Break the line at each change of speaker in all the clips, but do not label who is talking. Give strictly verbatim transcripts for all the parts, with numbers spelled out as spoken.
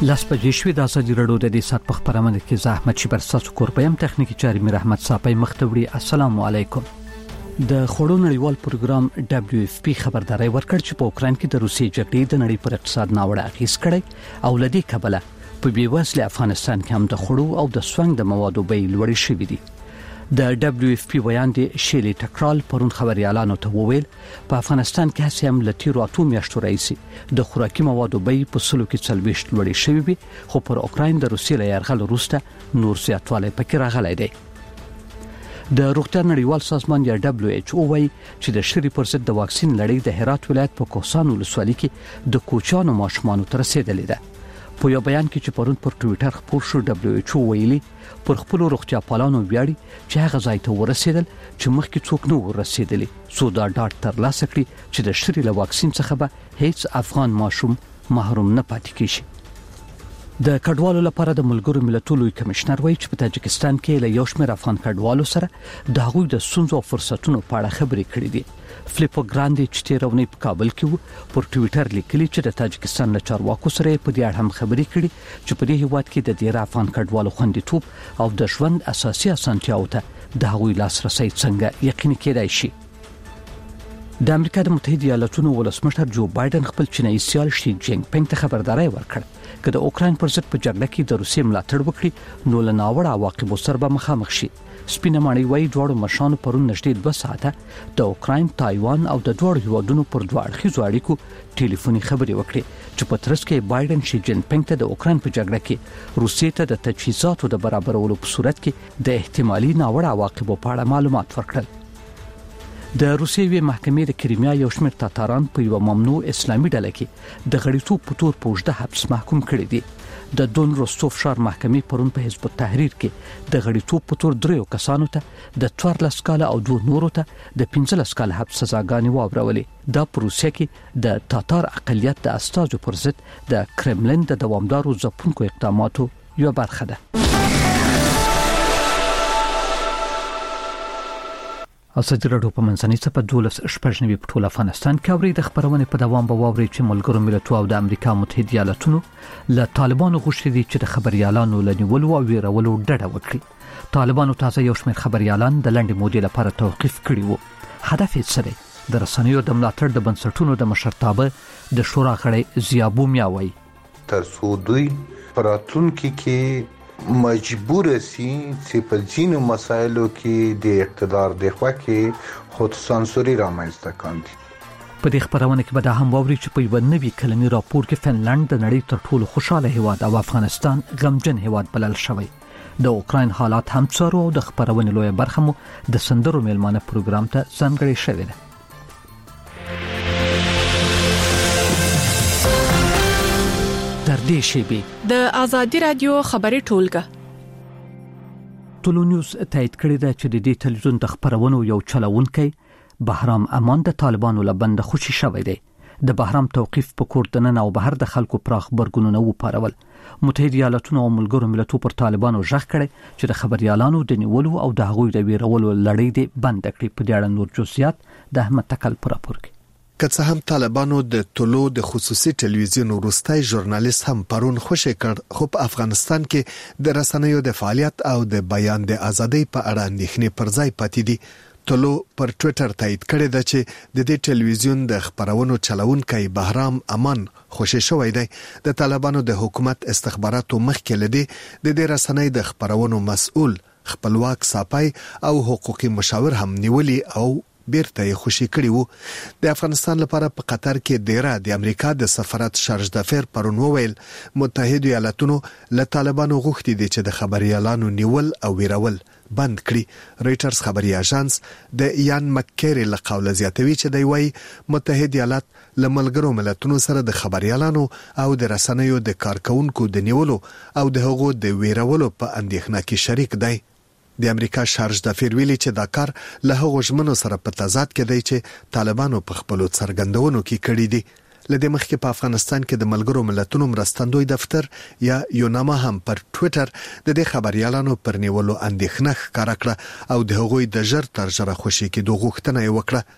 لاس په جشوي د ازادي رادیو د دې سات په خبرونه کې زحمت شي برساس کورپایم تخنیکی چاري میر احمد صاحب مختوړي. السلام علیکم. د خړو نړیوال پروګرام دبليو اف پی خبرداري ورکړ چې په اوکرين کې د روسي جګړې د نړۍ پر اقتصاد ناوړه اغیز کړي او لدی کبله په بیوسله افغانستان کې هم د خړو او د سونګ د موادو بیې لوړې شوې دي. د دبليو اف پی ویان دی شیلی ټکرال پرون خبريالانو ته وویل په افغانستان کې هڅه هم لټیرو اټوم میاشتو رئیسي د خوراکي موادو بیې په سلو کې څلويشت لوړې شوې وي، خو پر اوکرين د روسي له يرغل وروسته نور زیاتوالی پکې راغلی دی. د روغتیا نړیوال سازمان یا دبليو ایچ او وايي چې د شری پر ضد د واکسین لړۍ د هرات ولایت په کوهستان ولسوالۍ کې د کوچانو ماشومانو تر رسیدلې ده. په یو بیان کې چې پرون پر ټوئیټر خپور شو، دبليو ایچ او ویلي پر خپل روغتیا پالانو ویاړي چې هغه ځای ته ورسېدل چې مخکې څوک نه ورسېدلی، سو دا ډاټ تر لاسه کړی چې د شری له واکسین څخه به هیڅ افغان ماشوم محروم نه پاتې کیږي. د کډوالو لپاره د ملګرو ملتونو لوی کمشنر وایي چې په تاجکستان کې له یو شمېر افغان کډوالو سره د هغوی د ستونزو او فرصتونو په اړه خبرې کړې دي. فلیپو ګراندي چې تیرونی په کابل کې وو پر ټوئیټر لیکلي چې د تاجکستان له چارواکو سره په دې اړه هم خبرې کړې چې په دې هیواد کې د ډیر افغان کډوالو خوندیتوب او د ژوند اساسي اسانتیاو ته د هغوی لاسرسي څنګه یقیني کېدای شي. د امریکا د متحده ایالاتونو ولسمشر جو بایدن خپل چینایي سیال شي جینګ پنګ ته خبرداري ورکړ چې د اوکرين پر ضد په جګړه کې د روسیې ملاتړ وکړي نو له ناوړه عواقبو سره به مخامخ شي. سپینه ماڼۍ وايي دواړو مشرانو پرون نږدې دوه ساعته د اوکرين، تایوان او د دوړ هیوادونو پر دوه اړخیزو اړیکو ټلیفوني خبرې وکړې چې په ترڅ کې بایدن شي جین پنګ ته د اوکرين په جګړه کې روسیې ته د تجهیزاتو د برابرولو په صورت کې د احتمالي ناوړه عواقبو په اړه معلومات ورکړل. د روسیې محکمې د کریمیا یو شمېر تاتاران په یو ممنوع اسلامي ډله کې د غړیتوب په تور په اوږده حبس محکوم کړي دي. د دون روستوف ښار محکمې پرون په حزب التحریر کې د غړیتوب په تور دریو کسانو ته د څوارلس کاله او دوه نورو ته د پنځلس کاله حبس سزاګانې واورولې. دا په روسیه کې د تاتار اقلیت د استازو پر ضد د کرملین د دوامدارو ځپونکو اقداماتو یو برخه ده. ازادي رادیو په منځنۍ څپه دولس شپږنوي په ټول افغانستان کې اوري د خبرونه په دوام به واوري چې ملګرو ملتونو او د امریکا متحده ایالاتونو له طالبانو غوښتي دي چې د خبريالانو لنیولو او ویرولو ډډه وکړي. طالبانو تازه یو شمېر خبريالان د لنډې مودې لپاره توقيف کړي وو. هدف یې څه دی؟ د رسنیو د ملاتړ د بنسټونو د مشرتابه د شورا غړي ضیابو میاوي
تر څو دوی پراتونکو کې مجبور سي چې په ځینو مسایلو کې د اقتدار د خوا کې خود سانسوري رامنځته کاندي.
په دې خبرونه کې به دا هم ووري چې په یو نوي کلمي راپور کې فنلند د نړۍ تر ټولو خوشاله هیواد او افغانستان غمجن هیواد بلل شوی. د اوکرين حالات هم څارو او د خبرونه لوی برخه مو د سندرو میلمانه پروګرام ته ځانګړی شوی دی. در دې شیبي
د ازادي رادیو خبري ټولګه
ټولو نیوز تایید کړی دی چې د دې تلویزیون د خبرونو یو چلوونکی بهرام امان د طالبانو لبند خوشي شوی دی. د بهرام توقيف په کوردنن او بهر د خلکو پراخ برګونونه و پارول. متحده ایالاتونو او ملګرو ملتونو پر طالبانو ژغ کړي چې د خبريالانو د نیولو او د هغوی د ویرولو لړۍ دی بند کړي. په دې اړه نور جزئیات د احمد تکل پر راپور کې.
که څه هم طالبانو د طلوع د خصوصي ټلویزیون وروستای ژورنالیست هم پرون خوشی کړ، خو په افغانستان کې د رسنیو د فعالیت او د بیان د ازادۍ په اړه اندېښنې پر ځای پاتې دي. طلوع پر ټوئیټر تایید کړی دی چې د دې ټلویزیون د خبرونو چلوونکی بهرام امان خوشی شوی دی. د طالبانو د حکومت استخباراتو مخکې لدی د دې رسنۍ د خبرونو مسؤل خپلواک صاحب او حقوقي مشاور هم نیولي او بیرته یې خوشي کړی وو. د افغانستان لپاره په قطر کې ډیره د امریکا د سفارت شارج دافیر پرون وویل متحده ایالاتونو له طالبانو غوښتي دي چې د خبريالانو نیول او ویرول بند کړي. رويټرز خبري اژانس د یان مککری له قوله زیاتوي چې دی وايي متحده ایالات له ملګرو ملتونو سره د خبريالانو او د رسنیو د کارکونکو د نیولو او د هغو د ویرولو په اندېښنه کې شریک دی. د امریکا شارج دافیر ویلي چې دا کار له هغو ژمنو سره په تضاد کې دی چې طالبانو په خپلو څرګندونو کې کړي دي. لدې مخکې په افغانستان کې د ملګرو ملتونو مرستندوی دفتر یا یوناما هم پر ټوئیټر د دې خبريالانو پر نیولو اندېښنه ښکاره کړه او د هغوی د ژر تر ژره خوشي کېدو غوښتنه یې وکړه.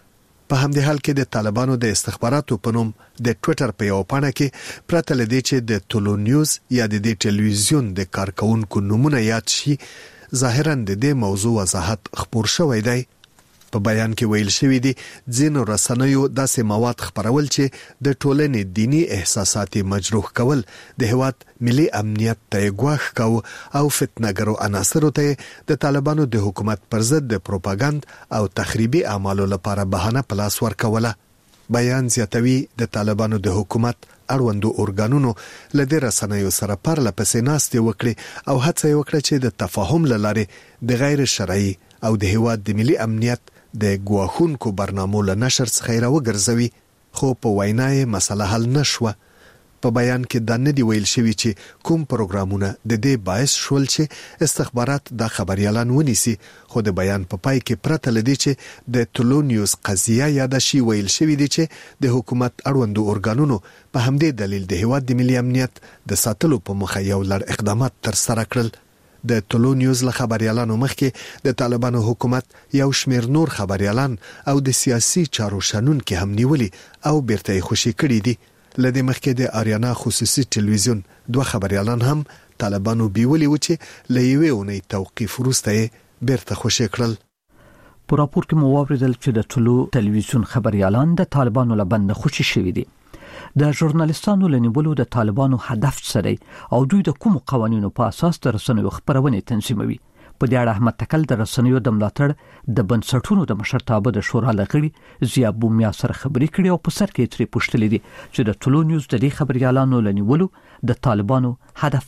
په همدې حال کې د طالبانو د استخباراتو په نوم د ټوئیټر په یو پاڼه کې پرته لدی چې د ټولو نیوز یا د دې ټلویزیون د کارکونکو نمونه یاد شي ظاهرا د دې موضوع وضاحت خبر شوی دی. په بیان کې ویل شوی دی ځینو رسنیو داسې مواد خبرول چې د ټولنې دینی احساسات مجروح کول د هیواد ملي امنیت ته ګواښ کاوه او فتنهګرو عناصرو ته د طالبانو د حکومت پر ضد د پروپاګاند او تخریبي اعمالو لپاره بهانه پلاس ورکوله. بیان زیاتوي د طالبانو د حکومت اړوندو اورګانونو لدې رسنیو سره پرله پسې ناستې وکړي او هڅه یې وکړه چې د تفاهم له لارې د غیر شرعي او د هیواد د ملي امنیت د ګواښونکو برنامو له نشر څخه راوګرځوي، خو په وینا یې مسله حل نشوه. په بیان کې دا نه دی ویل شوی چې کوم پروګرامونه د دې باعث شول چې استخبارات د خبريالان ونیسي، خو د بیان په پای کې پرته لدی چې د ټولو نیوز قضیه یاد شي ویل شوی دی چې د حکومت اړوندو اورګانونو په همدې دلیل د هیواد د ملي امنیت د ساتلو په مخه یو لړ اقدامات تر سره کړل. د ټولو نیوز له خبريالانو مخکې د طالبانو حکومت یو شمیر نور خبريالان او د سیاسي چارو شنونکو هم نیولي او بیرته خوشي کړي دي. لدې مخکې د آریانا خصوصي ټلویزیون دوه خبريالان هم طالبانو بیولي و چې لېوي اونۍ توقيف وروسته بیرته خوشي کړل.
په راپور کې مو واوریدل چې د ټولو ټلویزیون خبريالان د طالبانو لبند خوشي شوي دي. د ژورنالیستانو لنیولو د طالبانو هدف سره او دوی د کوم قوانینو په اساس د رسنیو خبرونه تنظیموي. په دې اړه احمد تکل د رسنیو د ملاتړ د بنسټونو د مشرتابه د شورا لغړي ضیا بومیا سره خبرې کړې او په سر کې ترې پوښتلې دي چې د ټولو نیوز د دې خبريالانو لنیولو د طالبانو هدف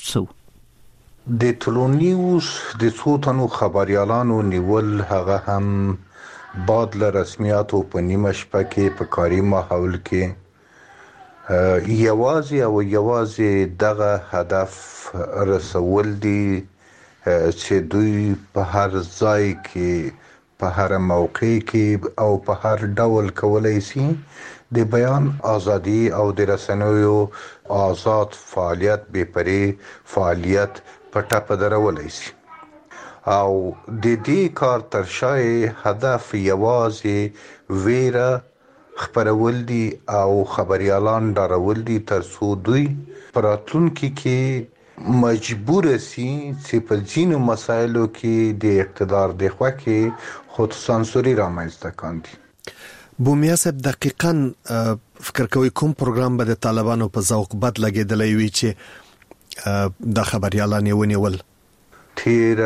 څه.
د ټولو نیوز د څو تنو خبريالانو نیول هغه هم بعد له رسمیاتو په نیمه شپه کې په کاري ماحول کې یوازې او یوازې دغه هدف رسول دي چې دوی په هر ځای کې په هر موقع کې او په هر ډول کولای شي د بیان ازادي او د رسنیو آزاد فعالیت به پرې فعالیت په ټاپه درولای شي او د دې کار تر شای هدف یوازې ویره خبرول دي او خبريالان ډارول دي ترڅو دوی پراتونکو کې مجبور سي چې په ځینو مسایلو کې د اقتدار د خوا کې خود سانسوري رامنځته کاندي.
بومیا صاحب دقیقاً فکر کوي کوم پروګرام به د طالبانو په ذوق بد لګیدلی وي چې د خبريالان ونیول؟
تیر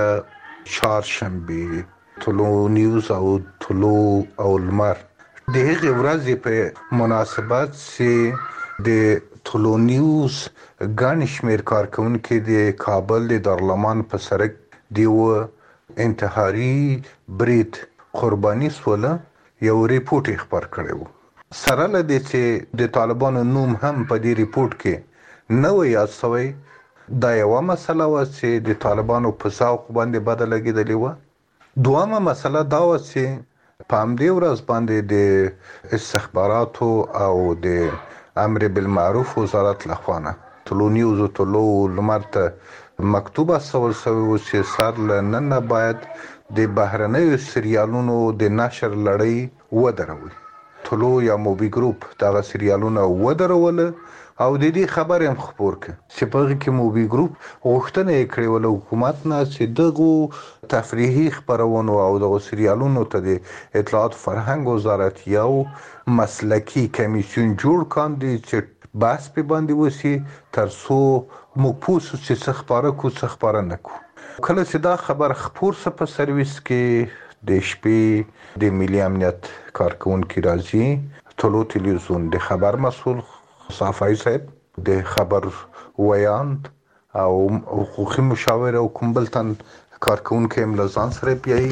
چهارشنبه ټولو نیوز او ټولو او لمر د هغې ورځې په مناسبت چې د ټولو نیوز ګڼ شمېر کارکونکي د کابل د دارالامان په سړک د یوه انتحاري برید قرباني سوله یو ریپورټ یې خپر کړی و. سره له دې چې د طالبانو نوم هم په دې ریپورټ کې نه و یاد شوی، دا یوه مسله وه چې د طالبانو په ذوق باندې بده لګېدلې وه. دویمه مسله دا وه چې په همدې ورځ باندې د استخباراتو او د امر بالمعروف وزارت لخوا نه ټولو نیوز او ټولو لمر ته مکتوب استول شوی و چې سر له نن نه باید د بهرنیو سریالونو د نشر لړۍ ودروي. ټولو یا موبي ګروپ دغه سریالونه ودرول او د دې خبر هم خبر ک چې په هغه کې موبي ګروپ غوښتنه یې کړې ول حکومت نه چې دغه تفریحي خبرونه او دغه سریالونو ته د اطلاعات فرهنګ وزارت یو مسلکی کمیسیون جوړ کاندي چې بحث په باندې وسی ترڅو موږ پوسو چې څه خبره کو څه خبره نکو. کله چې دا خبر خبر څه په سرویس کې د شپې د ملي امنیت کارکونکو راځي ټولو ټلویزیون د خبر مسؤل صافای صاحب د خبر ویاند او حقوقي مشاور او کومبلتن کارکونکو هم لزان سره پیایي.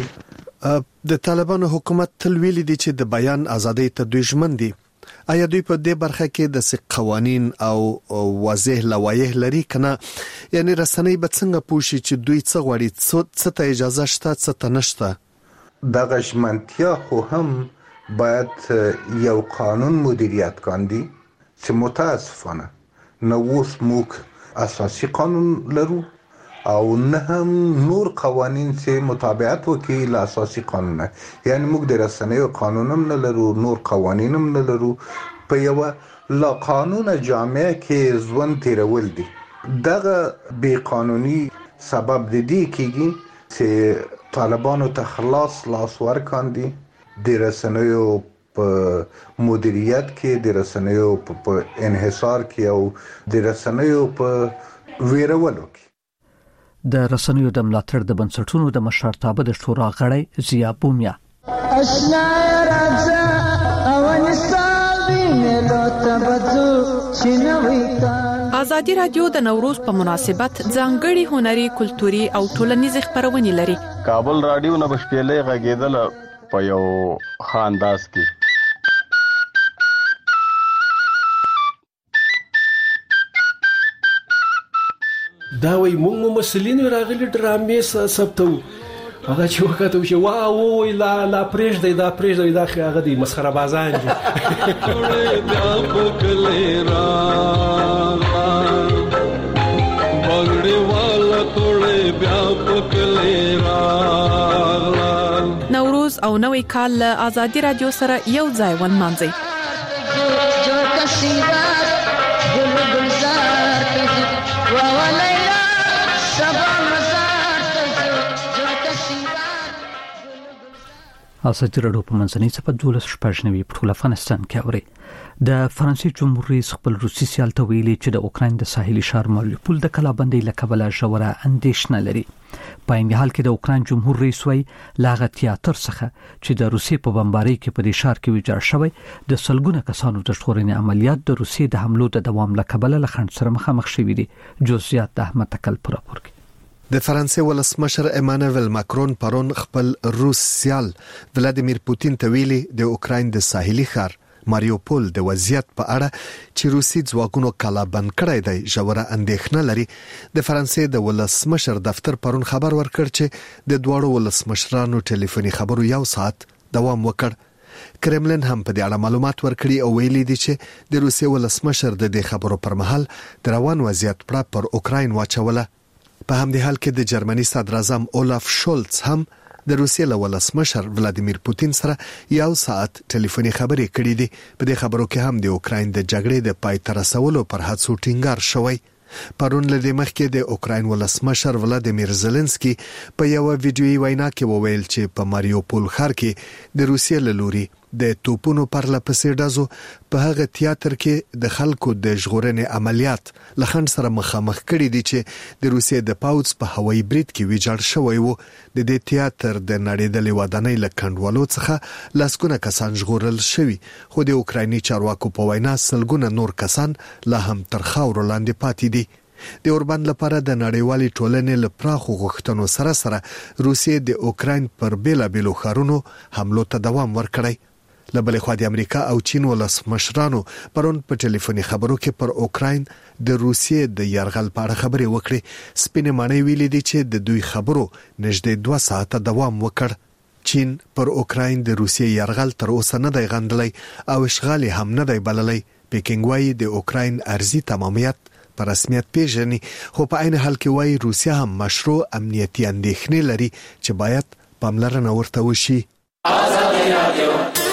د طالبانو حکومت تل ویلي دي چې د بیان ازادۍ ته دوی ژمن دي. آیا دوی په دې برخه کې د څه قوانین او واضح لوایح لري کنه؟ یعنی رسنۍ به څنګه پوښي چې دوی څه غواړي، څه ته اجازه شته، څه ته نشته؟
دغه ژمنتیا خو هم باید یو قانون مدیریت کاندي چې متاسفانه نو اوس موږ اساسي قانون لرو او نه هم نور قوانين چې مطابقت وکړي له اساسي قانون. یعنی موږ د رسنیو قانون هم نه لرو، نور قوانين هم نه لرو، په یو لا قانون جامع کې ژوند تیرول دي. دغه بی قانوني سبب د دې کېږي چې طالبانو ته خلاص لاس ورکاندي د رسنیو په مدیریت کې، د رسنیو په انحصار کې او د رسنیو په ویرولو کې.
د رسنیو د ملاتړ د بنسټونو د مشرتابه د شورا غړی ضیا بومیا
اشنا راځه او نستعين له تبذو شنوي.
ازادي رادیو د نوروز په مناسبت ځانګړي هنري، کلتوري او ټولنیز خبرونه لري.
کابل رادیو نه بشپېلې غږیدل په یو خانداس کې.
دا وای مونږ ممثلین راغلي ډرامې ثبتو، هغه چې وکړو چې واو وای لا لا پرېږ دی دا پرېږ دی دا هغه دی مسخره بازان دي. بیا پکلې را بغړې والا ټوړې بیا پکلې را.
نوروز او نوې کال له ازادي رادیو سره یو ځای ونمانځي.
جو کسیدا ګل گلزار ته و
ازادي رادیو په منځنۍ صفه دولس شپږنوي په ټول افغانستان کې اوري. د فرانسې جمهور رئیس خپل روسي سیال ته ویلي چې د اوکراین د ساحلي ښار ماریوپول د کلابندۍ له کبله ژوره اندېښنه لري. په عین حال کې د اوکراین جمهور رئیس وايي لاغه تیاتر څخه چې د روسي په بمبارۍ کې په دې ښار کې ویجاړ شوی د سلګونه کسانو د ژغورنې عملیات د روسي د حملو د دوام له کبله له خنډ سره مخامخ شوي دي. جزئیات د احمد تکل پر راپور کې.
د فرانسې ولسمشر ایمانوئل ماکرون پرون خپل روس سیال ولادیمیر پوتین ته ویلي د اوکراین د ساحلي ښار ماریوپول د وضعیت په اړه چې روسي ځواکونو کلابند کړی دی ژوره اندېښنه لري. د فرانسې د ولسمشر دفتر پرون خبر ورکړ چې د دوه ولسمشرانو ټلیفوني خبرو یو ساعت دوام وکړ. کرملین هم په دې اړه معلومات ورکړي او ویلي دي چې د روسي ولسمشر د دې خبرو پر مهال د روان وضعیت پړه پر اوکراین واچوله. په همدې حال کې د جرمني صدر اعظم اولاف شولز هم د روسیې له ولسمشر ولادیمیر پوتین سره یو ساعت ټلیفوني خبرې کړې دي. په دې خبرو کې هم د اوکراین د جګړې د پای ته رسولو پر هڅو ټینګار شوی. پرون له دې مخکې د اوکراین ولسمشر ولادیمیر زيلنسکي په یو ویډیويي وینا کې وویل چې په ماریوپول ښار کې د روسیې له لوري د توپونو پر لپسې ډزو په هغه تیاتر کې د خلکو د ژغورنې عملیات لخند سره مخامخ کړي دي چې د روسیې د پاوځ په هوایي برید کې ویجاړ شوی وو. د دې تیاتر د نړیدلې ودانۍ له کندوالو څخه لاسګونه کسان ژغورل شوي، خو د اوکرایني چارواکو په وینا سلګونه نور کسان لا هم تر خاورو لاندې پاتې دي. د اوربند لپاره د نړیوالي ټولنې له پراخو غوښتنو سره سره روسیې د اوکراین پر بیلابیلو ښارونو حملو ته دوام ورکړی. له بلې خوا د امریکا او چین ولسمشرانو پرون په ټلیفوني خبرو کې پر اوکراین د روسیې د یرغل په اړه خبرې وکړې. سپینې ماڼۍ ویلي دي چې د دوی خبرو نږدې دوه ساعته دوام وکړ. چین پر اوکراین د روسیې یرغل تر اوسه نه دی غندلی او اشغال هم نه دی بللی. پیکینګ وايي د اوکراین ارزي تمامیت په رسمیت پیژني، خو په عین حال کې وايي روسیا هم مشروع امنیتي اندېښنې لري چې باید پاملرنه ورته وشي. ازادي رادیو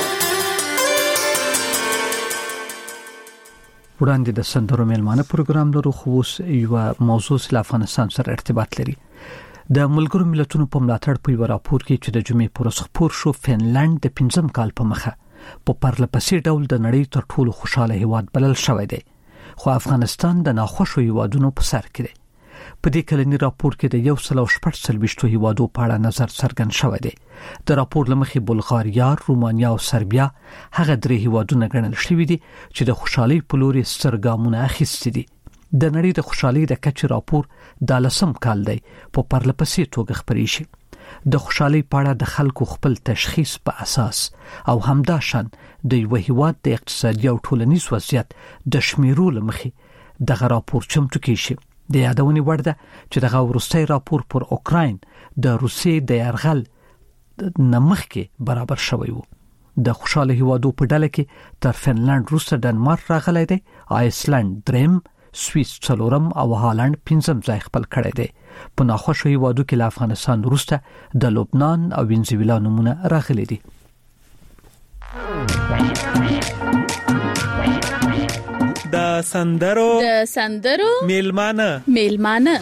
وړاندې د سندرو میلمانه پروګرام لرو، خو اوس یو موضوع له افغانستان سره ارتباط لري. د ملګرو ملتونو په ملاتړ په یو راپور کې چې د جمعې پر ورځ خپور شو، فنلند د پنځم کال په مخه په پرلپسې ډول د نړۍ تر ټولو خوشاله هیواد بلل شوی دی، خو افغانستان د ناخوښو هیوادونو په سر کې دی. په دې کلنی راپور کې د یو سل او شپږ څلوېښتو هیوادو په اړه نظر څرګند شوی دی. د راپور لمخې بلغاریا، رومانیا او سربیا هغه درې هیوادونه ګڼل شوي دي چې د خوشحالۍ په لور یې ستر ګامونه اخیستي دي. د نړۍ د خوشحالۍ د کچې راپور د لسم کال دی په پرلپسې توګه خپرې شي. د خوشحالۍ په اړه د خلکو خپل تشخیص په اساس او همدا شان د یو هیواد د اقتصادي او ټولنیز وضعیت د شمیرو لمخې دغه راپور چمتو کړي شي. د یادونې وړ ده چې دغه وروستی راپور پر اوکراین د روسیې د یرغل نمخ کې برابر شوی وو. د خوشاله هیوادو په ډله کې تر فنلند وروسته ډنمارک راغلی دی، آیسلند دریم، سویس څلورم او هالند پنځم ځای خپل کړی دی. په ناخوښه هیوادو کې له افغانستان وروسته د لبنان او وینزویلا نمونه راغلي دي.
د سندرو
د سندرو
میلمانه
میلمانه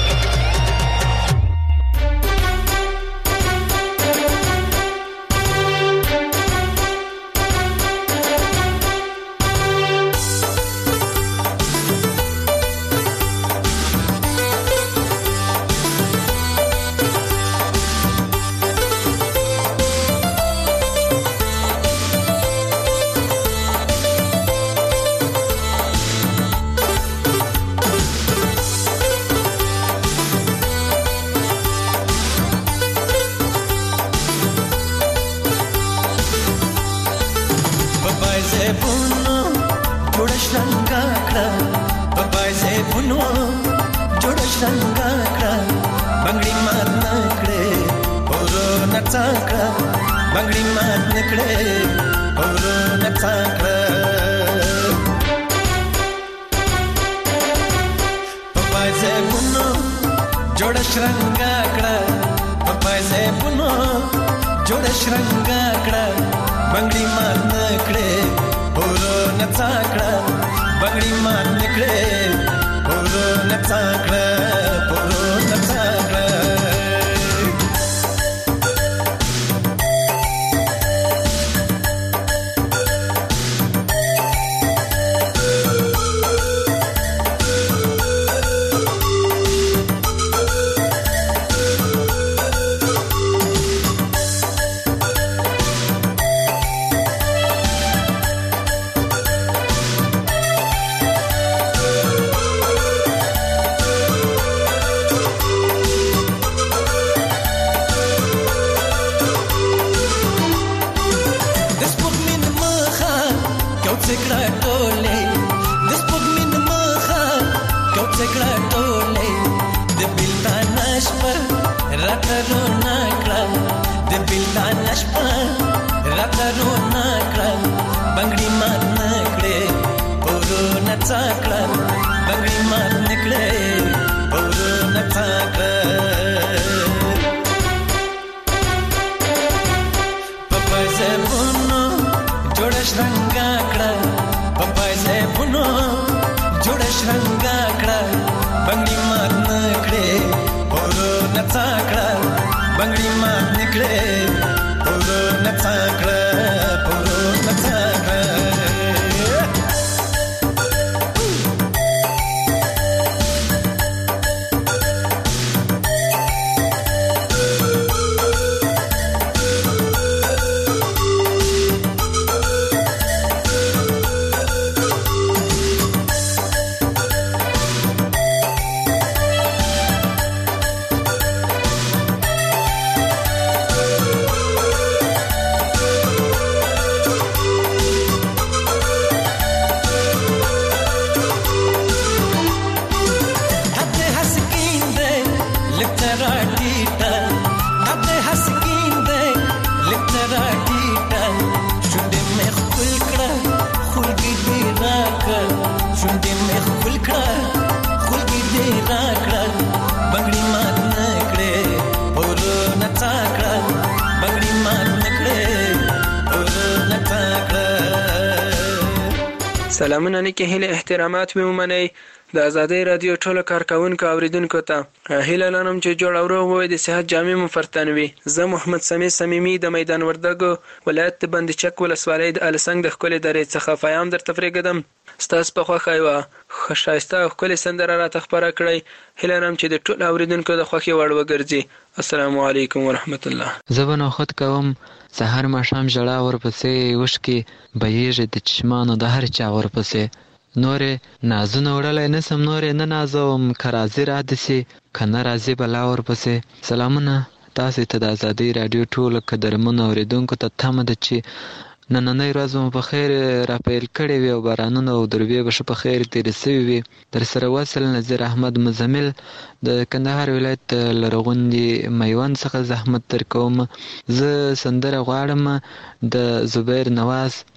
سلامونه نیکه هیله احترامات مې ومنئ. د آزادۍ رادیو ټولو کارکونکو اوریدونکو ته هیله لرم چې جوړ او روغ وئ، د صحت جامې مو فرتن وي. زه محمد سمیع صمیمي د میدان وردګو ولایت د بندچک ولسوالۍ د السنګ د ښکلې درې څخه پیام درته پرېږدم. ستاسو په خوښه یوه ښه ښایسته او ښکلې سندره راته خپره کړئ. هیله لرم چې د ټولو اوریدونکو د خوښې وړ وګرځي. السلام علیکم ورحمت الله.
زه به نوخت کوم سهار ماښام ژړا ورپسې اوښکې بهیږي د چشمانو د هر چا ورپسې. نورې نازونه وړلی نسم، نورې نه نازوم، که راځي را دې سي که نه راځي بلا ورپسې. سلامونه تاسې ته د آزادۍ راډیو ټولو قدرمنو اورېدونکو ته تمه ده چې نننۍ ورځ مو په خیر راپیل کړې وي او بارانونه او دروبې به ښه په خیر تېرې سوي وي. در سره وصل نظیر احمد مزمل د کندهار ولایت لرغوندي میوند څخه زحمت در کوم. زه سندره غواړم د زبیر نواز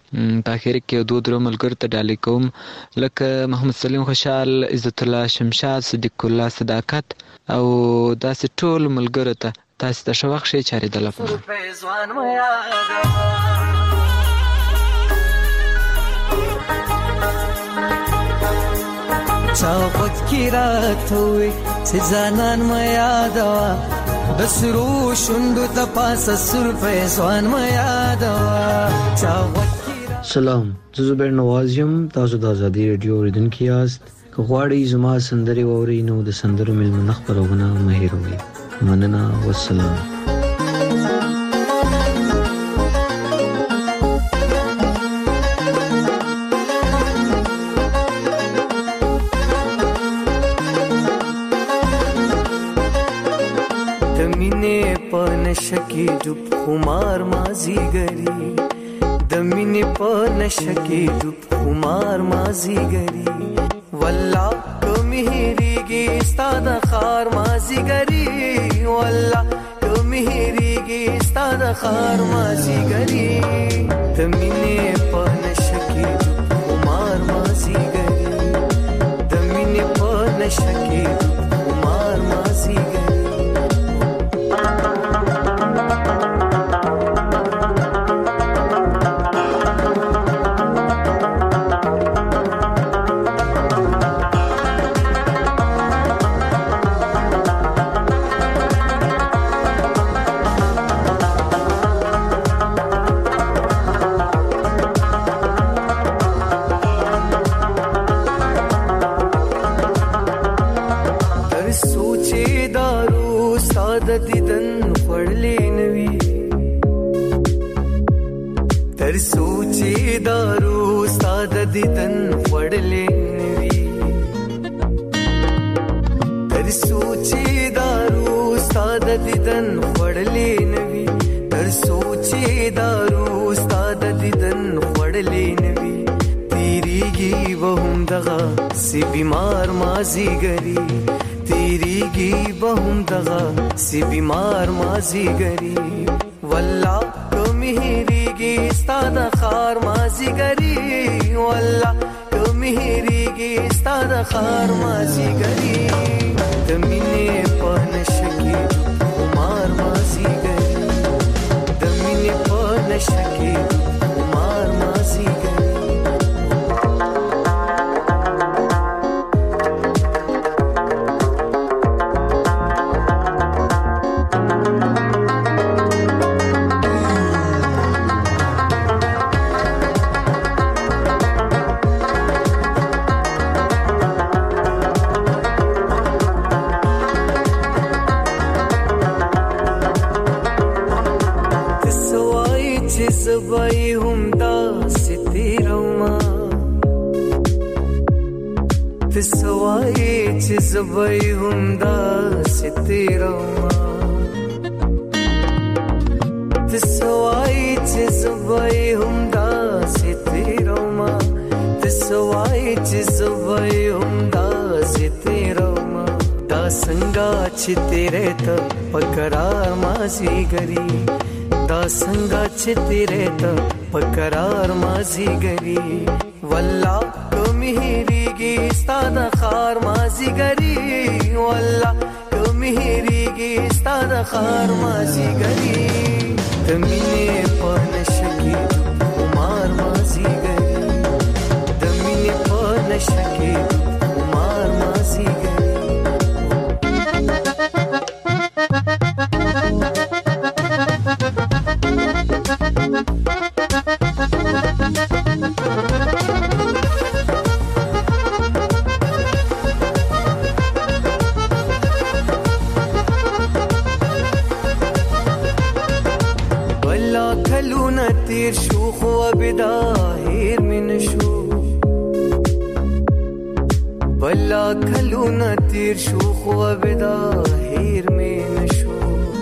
په اخر کې دوه درو ملګرو ته ډالۍ کوم لکه محمد سلیم خوشحال، عزت الله شمشاد، صدیق الله صداقت او داسې ټول ملګرو ته تاسو ته ښه وخت ښې چارې د لپاره.
چا وخت کې راته چې ځانان ما یادوا د سرو شوندو ته پاسه سر فیضان ما یادوا چا وخت.
سلام، زه زبیر نواز یم. تاسو د ازادي رادیو اوریدونکي یاست. که غواړئ زما سندرې واورئ نو د سندرو میلمنه خپرونه مه هېروئ. مننه، والسلام.
نشکی ډوب خمار مازی گری د مینې په نشکی ډوب خمار مازی گری والله کمی هریږي ستا د خار مازی گری والله کمی هریږي ستا د خار مازی گری د مینې په نشکی ډوب خمار مازی گری د مینې په نشکی ډوب خمار مازی گری. سی بیمار مازی گری تیریگی بہم دغا سی بیمار مازی گری والله کمی هریگی ستا د خار مازی گری والله کمی هریگی ستا د خار مازی گری د مینې په نشکی خمار مازی گری د مینې په نشکی خمار مازی گری. زبای هم دا ستیروما تسوای چې زبای هم دا ستیروما تسوای چې زبای هم دا ستیروما تسوای چې زبای هم دا ستیروما دا څنګه چې تیرې ته پکرار مازی گری دا څنګه چې تیرې ته پکرار مازی گری والله کمی هریږي ستا د خار مازی گری والله کمی هریږي ستا د خار مازی گری د مینې په نشکی خمار مازی گری د مینې په نشکی خمار مازی گری. تیر شو خو بدا هیر من شو بلا کلونا تیر شو خو بدا هیر من شو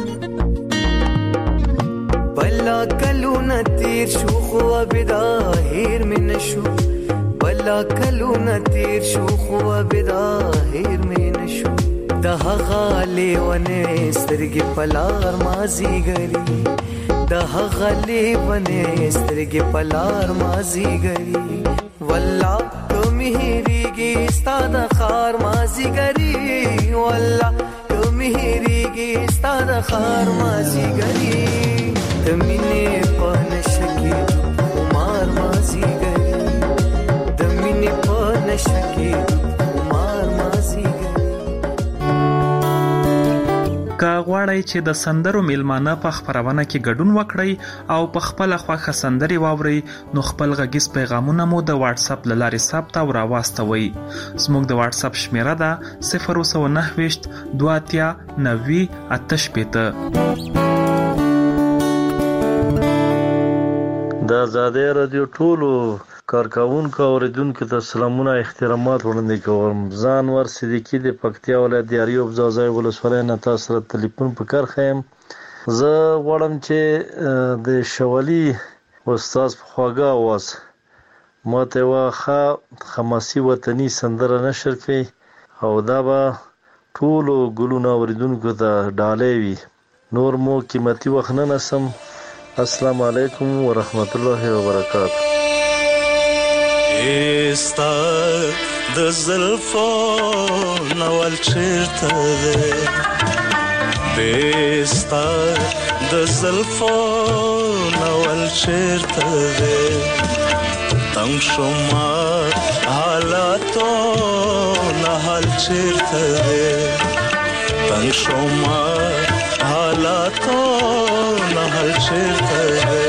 بلا کلونا تیر شو خو بدا هیر من شو بلا کلونا تیر شو خو بدا هیر من شو د هغه لیونه سترګې پلار مازی گری د غلي بنې سترګې پلار مازی ګری والله تو مهریږي ستاد خار مازی ګری والله تو مهریږي ستاد خار مازی ګری دمینه په نشکی عمر مازی ګری دمینه په نشکی عمر مازی ګری.
که غواړئ چې د سندرو میلمانه په خپرونه کې ګډون وکړئ او په خپل خوښه سندري واورئ نو خپل غږیز پیغامونه مو د واتس اپ له لارې ثبت او راواستوئ. زموږ د واتس اپ شمیره ده صفر نهه ویشت دوه اتیا نوي اته شپېته.
د آزادۍ رادیو ټولو کارکونکو اوریدونکو ته سلامونه احترامات وړاندې کوم. زه انور صدیقی د پکتیا ولایت د اریوب ځاځي ولسوالۍ نه تاسو سره ټلیفون په کار خیم. زه غواړم چې د شوالي استاد په خواږه आवाज ماته واخه خماسي وطني سندره نشر کړي او دا به ټولو ګلونو اوریدونکو ته ډالۍ وي. نور مو قیمتي وخت نه نسم. السلام علیکم ورحمت الله وبرکاته.
استا د زلفو نوال چرته ده بستا د زلفو نوال چرته ده تنگ شما حالاتو نحال چرته ده تنگ شما حالاتو نحال چرته ده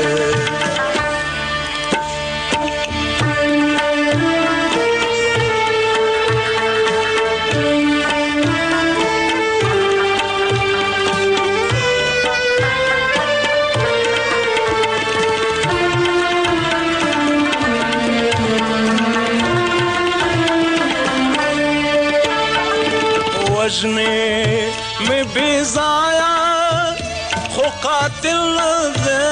وجنی میں بیزایا خو قاتل دے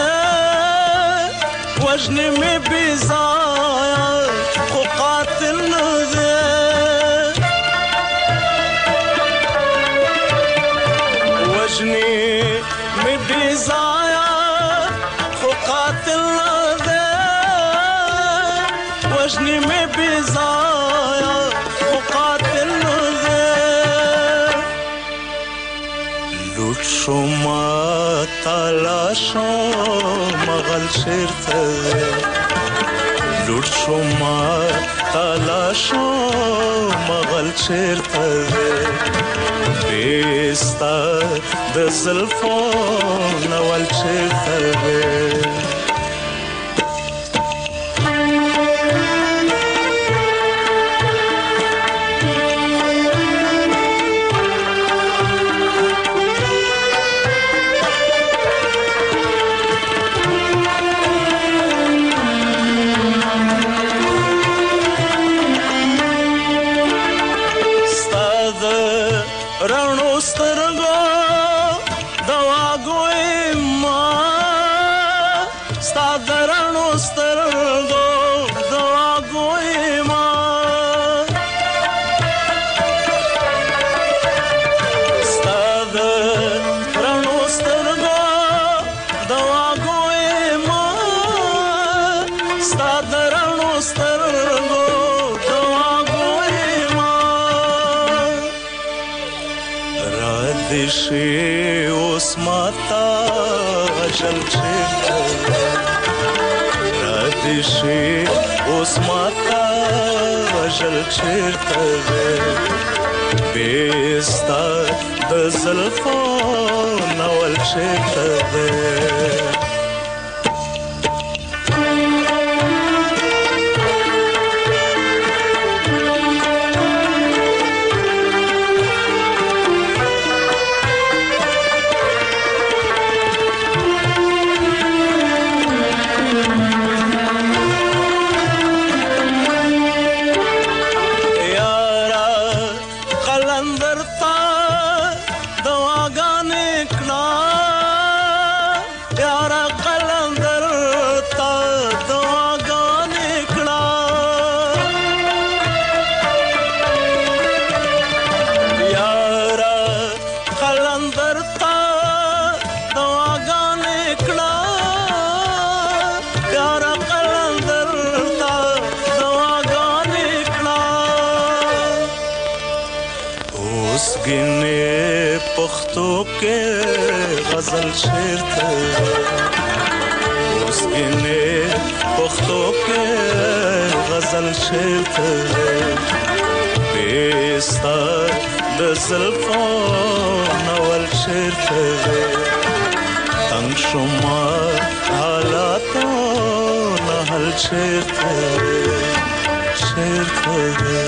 وجنی میں بیزایا خو قاتل دے وجنی میں بیزایا خو قاتل دے وجنی میں بیزایا خو قاتل دے شما تلاشو مغل چرته لور شما تلاشو مغل چرته بیستا د زلفو نوال چرته جل چرته ردشي اوس ماتا جل چرته بیستا د زلفو نوال چرته
Yara
اوسګنې پښتو کې غزل شعر ته اوسګنې پښتو کې غزل شعر ته بستر د زلفو نول شعر ته تنگ شما حالاتو نهل شعر ته شعر ته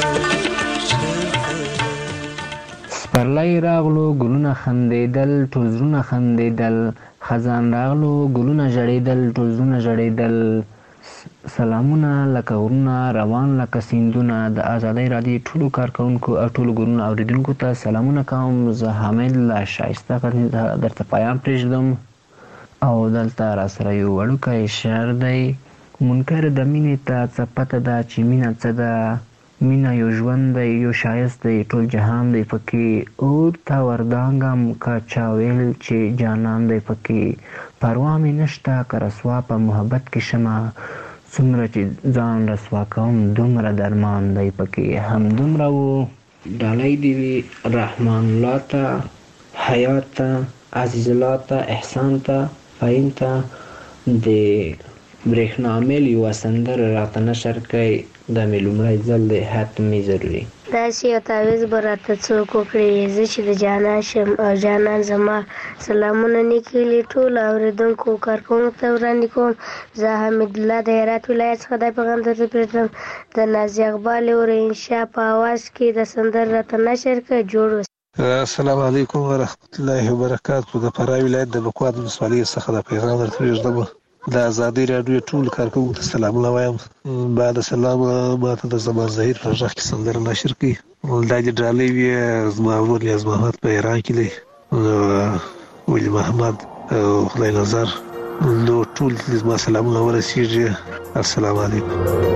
پرلای راغلو ګلونه خندیدل ټول زړونه خندیدل خزان راغلو ګلونه ژړیدل ټول زړونه ژړیدل سلامونه لکه غرونه روان لکه سیندونه د آزادۍ رادیو ټولو کارکونکو او ټولو ګلونو اوریدونکو ته سلامونه کوم. زه حامد الله شایسته درته پیام پرېږدم او دلته راسره یو وړوکی شعر دی. منکر د مینې ته څه پته ده چې مینه څه ده، مینه یو ژوند دی یو ښایست دی ټول جهان دی پکې، اور ته وردانګم که چا ویل چې جانان دی پکې، پروا مې نشته که رسوا په محبت کې شمه، څومره چې ځان رسوا کوم دومره درمان دی پکې. همدومره و. ډالۍ دې وي رحمان الله ته، حیات ته، عزیز الله ته، احسان ته، فهیم ته د برېښنا میل یوه سندره راته نشر کوي. دا مې لومړی ځل دی، حتمي ضروري.
داسې یو تعویض به راته څوک وکړي زه چې د جانان شم او جانان زما. سلامونه نیکیلي ټولو اورېدونکو کارکوونکو ته وړاندې کوم. زه حمید الله د هرات ولایت څخه دا پیغام درته پرېږدم. د نازي اقبال اورینشا په اواز کې د سندره راته نشر کړه. جوړ اوسئ.
السلام علیکم ورحمت الله وبرکاتو. د فراه ولایت د بکوات ولسوالۍ څخه دا پیغام درته پرېږدم. د آزادۍ راډیو ټول کارکوونکو ته سلامونه وایم. بعد سلام ماته د زمان ظهیر په غږ کې سندره نشر کړي. دا د ډالۍ وي زما ور یا زما محمد په ایران کې دی، ولی محمد او خدای نظر نو ټول زما سلامونه ورسیږي. السلام علیکم.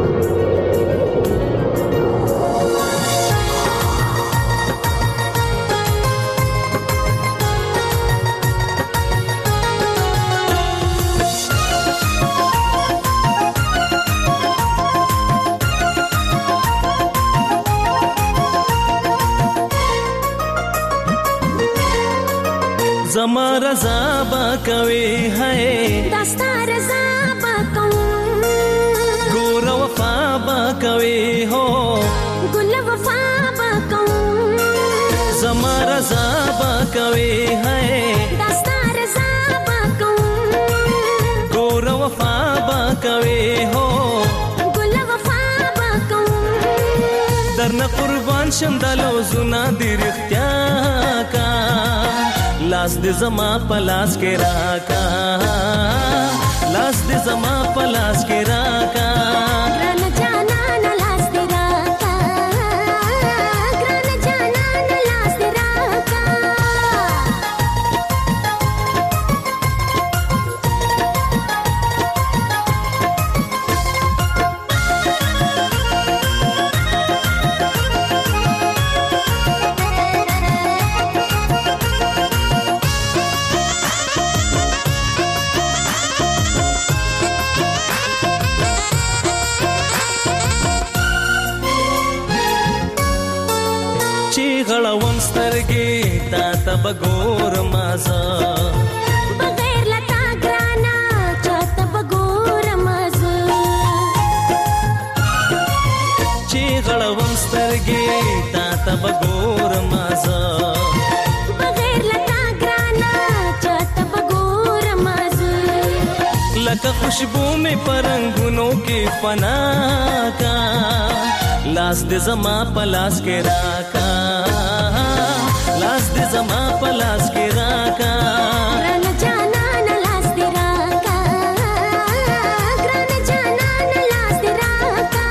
زما رضا با کوي ہے
دستا رضا با کوم
ګور وفا با کوي هو
ګل وفا با کوم
زما رضا با کوي ہے
دستا رضا با کوم
ګور وفا با کوي هو
ګل وفا با کوم
درنه قربان شم دلو زنا دی رختیا کا لاس دې زما پلاس کې راکا لاس دې زما پلاس کې راکا
ګران جانان لاس دې راکا ګران جانان لاس دې راکا
غړوم سترګې تا ته بګور مازه
بغیر لتا ګرانا چاته بګور مازه
چې غړوم سترګې تا ته بګور مازه
بغیر لتا ګرانا چاته بګور مازه
لکه خوشبو مې پرنګونو کې فنا کا لاس دې زما پلاس کې راکا لاس دې زما پلاس کې راکا
ګران جانان لاس دې راکا ګران جانان لاس دې راکا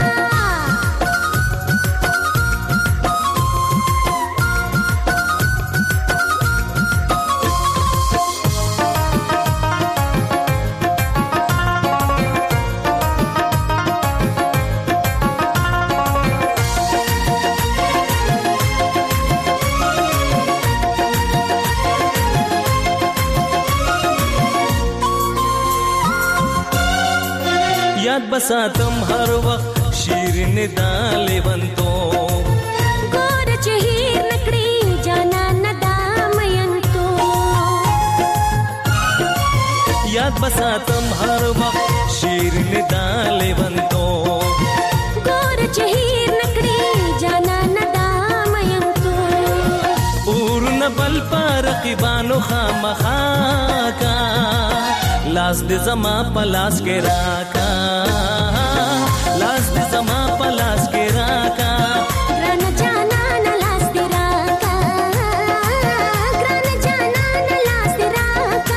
یاد بساتم هر وخت شیرین دالې بنتو
ګور چې هیر نکړي جانا
بساتم هر وخت شیرین دالې بنتو
ګور چهیر نکړي جانا ندا مېم تو
اور نه بل پر رقیبانو خامخا کا لاس دې زما پلاس کې راکا لاس دې زما پلاس کې راکا
ګران جانا نه لاس دې راکا ګران جانا نه لاس دې راکا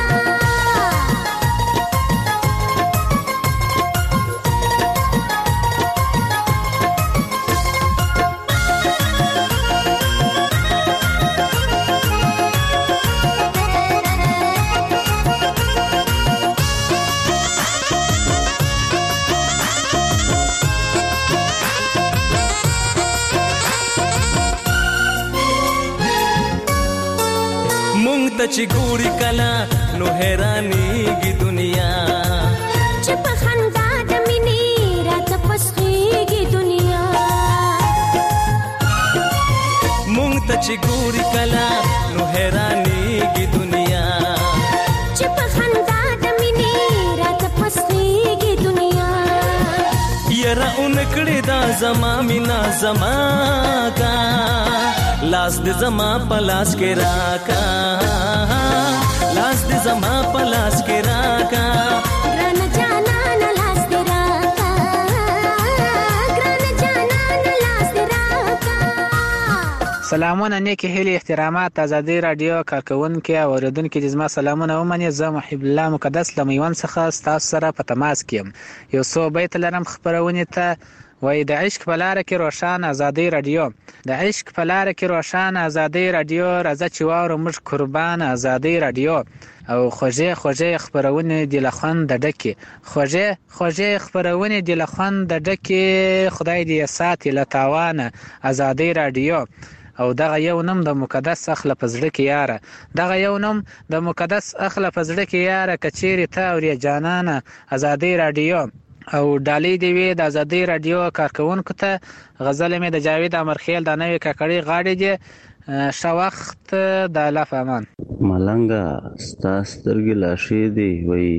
ته چې ګوري کلا نو حیرانېږي دنیا
چې په خندا د مینې راته پسخېږي دنیا
مونږ ته چې ګوري کلا نو حیرانېږي دنیا
چې په خندا د مینې راته پسخېږي دنیا
یاره اونکړې دا زما مینا زما کا لاس دې زما پلاس کې راکا لاس دې زما پلاس کې راکا
ګران جانا نه لاس دې راکا ګران جانا نه لاس دې راکا
سلامونه نیکی هیلې احترامات آزادي رادیو کارکونکو او اوریدونکو د زما سلامونه ومني زه محب الله مقدس له میوند څخه تاسو سره په تماس کې یو څو بیت لرم خبرونه ته وای د عشق په لار کې روشن آزادي رادیو د عشق په لار کې روشن آزادي رادیو راځي چې واورو موږ قربان آزادي رادیو او خوږه خوږه خبرونه د لخوان د ډکه خوږه خوږه خبرونه د لخوان د ډکه خدای دې ساتي لتاوانه آزادي رادیو او دغه یو نوم د مقدس اخله پزړه کې یاره دغه یو نوم د مقدس اخله پزړه کې یاره کچېری ته او جانانه آزادي رادیو او ډالۍ دی وی د آزادي رادیو کارکونکو ته غزل مې د جاوید امرخیل د نوې ککړې غاړې دی شو وخت د لاف امان
ملنګا ستا سترګې لاشې دی وای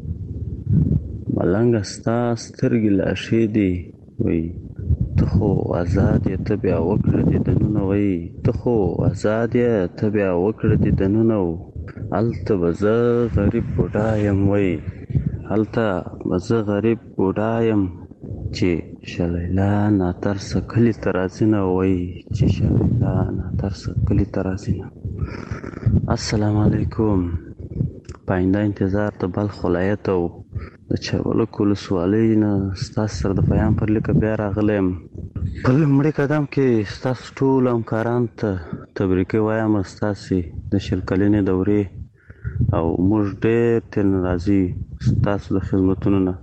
ملنګا ستا سترګې لاشې دی وای ته خو آزاد یې ته بیا وکړه دې دنونه وای ته خو آزاد یې ته بیا وکړه دې دنونه هلته به زه غریب بوډا یم وای هلته به زه غریب بوډا یم چې شلیلا ناترسه کلي ته راځي نه وای چې شلیلا ناترسه کلي ته راځي نه السلام علیکم پاینده انتظار ته بلخ ولایت او د چرولک ولسوالۍ نه ستاسو سره د پیام پر لیکه بیا راغلی یم په لومړي قدم کې ستاسو ټولو همکارانو ته تبریکې وایم ستاسې د شل کلنې دورې او موږ ډېر ترې راضي ستاسو د خدمتونو نه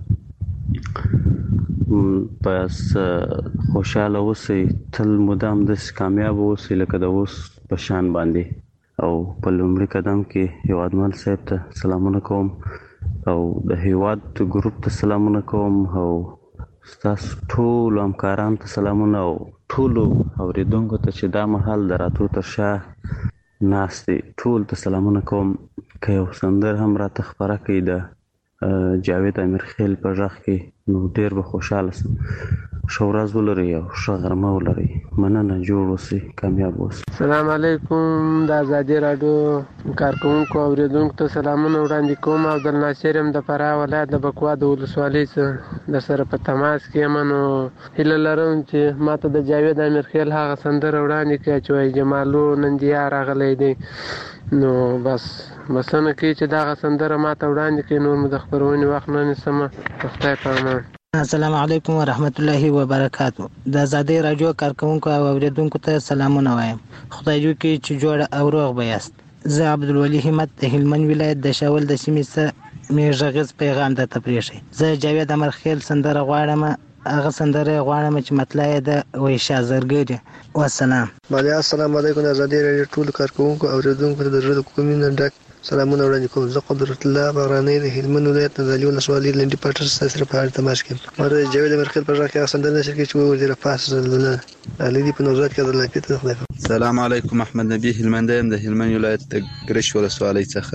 بس خوشحاله اوسئ تل مدام داسې کامیاب اوسئ لکه د اوس په شان باندې او په لومړي قدم کې هیوادمل صاحب ته سلامونه کوم او د هیواد ګروپ ته سلامونه کوم او ستاسو ټولو همکارانو ته سلامونه او ټولو اورېدونکو ته چې دا مهال د راتلو تر شا ناست دي ټول ته سلامونه کوم که یو سندر هم راته خپره کړي د جاوید امیرخیل په غږ کې نو ډېر به خوشحاله سم ښه ورځ ولرئ او ښه غرمه ولرئ مننه جوړ اوسئ کامیاب اوسئ
السلام علیکم د آزادي راډیو کارکونکو او اوریدونکو ته سلامونه وړاندې کوم عبدالناصر یم د فراه ولایت د بکوا د ولسوالۍ څخه درسره په تماس کې یم نو هیله لرم چې ما ته د جاوید امیرخیل هغه سندره وړاندې کړه چې وایي جمالو نندیا راغلی دی نو بس بسنه کوي چې دغه سندره ما ته وړاندې کړي نور مو د خپرونې وخت نه نیسمه په خدای په امان
السلام علیکم ورحمت الله وبرکاتو د آزادي رادیو کارکونکو او اوریدونکو ته سلامونه وایم خدای دې وکړي چې جوړ او روغ به یاست زه عبدالولي همت د هلمند ولایت د شاول د سیمې څخه مې غږیز پیغام درته پرېښی زه جاوید امرخیل سندره غواړم هغه سندره غواړم چې مطلع یې د ویشا زرګري والسلام
مالیا السلام علیکم آزادي رادیو ټول کارکونکو او اوریدونکو ته د زړه کومینه ډک سلامونه وړاندې کوم زه قدرت الله بغرانی د هلمند ولایت د علي ولسوالۍ لنډي پټر سره په اړه تماس کوم مره جاوید امرخیل پر راکې سندره نشر کې چې وزیر فاس زلزلہ علي دی په نوزاد کې د لپاره خدای
السلام علیکم احمد نبی هلمند يم د هلمند ولایت د ګرش ولسوالۍ څخه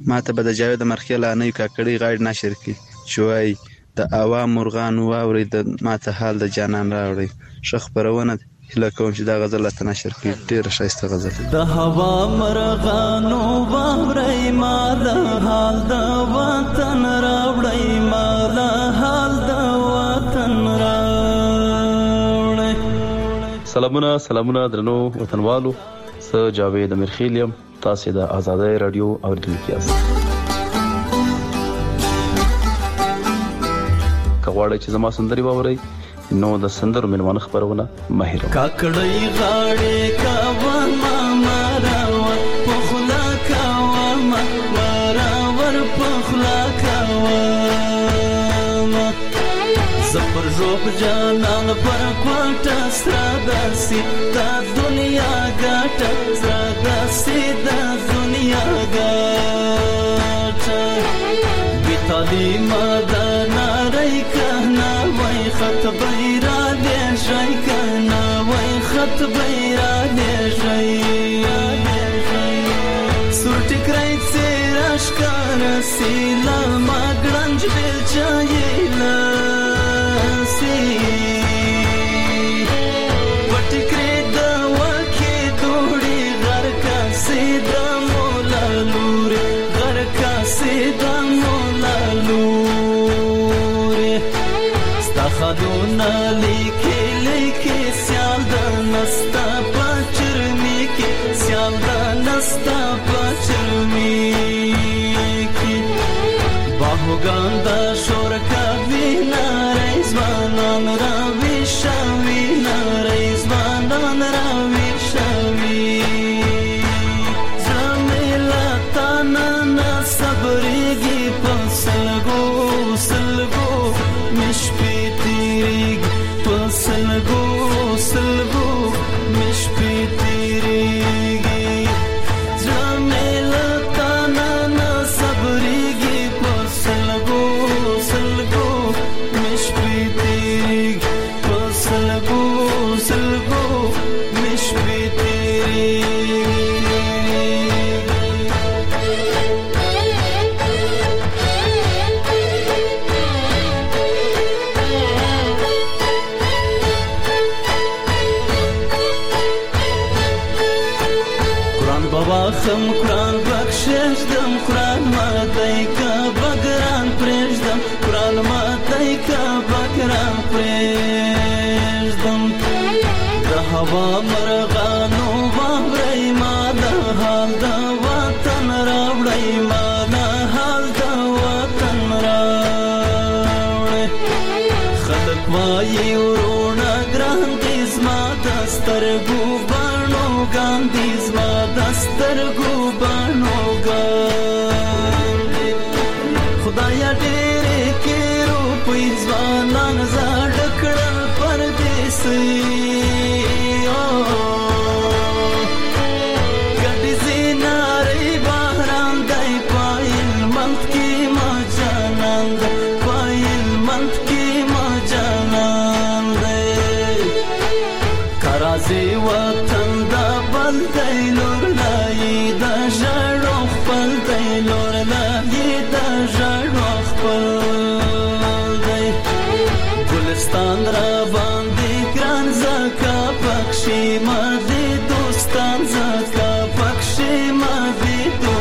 ماته به د جاوید مرخیل انې کاکړي غاړي نشر کی شوي د عوام مرغان واوري د ماته حال د جانان راوړي شخ پرونه هله کوم چې دا غزل ته نشر کی ډیر شایسته غزل
د هوا مرغانو واوري مال حال د وطن راوړي مال حال د وطن راوړي.
سلامونه سلامونه درنو وطنوالو، زه جاوید مرخیل یم، تاسو د آزادۍ رادیو اوریدونکي یاست. کغواړئ چې زما سندري واورئ نو د سندرو ملمانه خبرونه ماهر
کاکړی غاړې کاوه ما مراور پخلا کاوه ما مراور پخلا کاوه زپر روب جانان پر کوټه سره داسي دا دنیا ګټه سره داسي دا دنیا ګټه بیتالی مدنا رای کهنا وای خط بیرا دې شای کهنا وای خط بیرا دې شای سورټ کرای سراش کار سیلا ما ګرنج بل چایلا سی پټ کرې دا وکه دوړي غر کا سیدا مولا لور غر کا سیدا مولا لور ستا خدونه لیکي لیکي سیال د نستا پچرمي کې سیال د نستا پچرمي کې باهوګان دا شور کا وینا رایزوانان را ویشاوی نا رایزوانان را ویشاوی زمیلا تانا نا صبریگی پسلگو سلگو مشپی تیریگ پسلگو سلگو مشپی تیریگی زمیلا تانا نا صبریگی پسلگو سلگو مشپی تیریگ پسلگو سلگو مشپی تیریگ خم قرآن بخشش دم قرآن ماتای کا بگران پریش دم قرآن ماتای کا بگران پریش دم د هوا مرغانو واوري ما د حال د وطن راوړي ما د حال د وطن راوړي خلک وایي ورونه ګران دي زما د سترګو بڼو ګاندي زما سترګو بڼو ګاندي خدایا ډېرې کې روپۍ ځوانان زاړه کړل پردیسي ګډې زینارې بهران دی پایل منت کې ما جانان دی پایل منت کې ما جانان دی کرازي وطن دا بل دی لور لای دا ژړو خپل دی لور لای دا ژړو خپل دی ګلستان را باندې ګران زکا پکشي ما دي دوستان زکا پکشي ما دي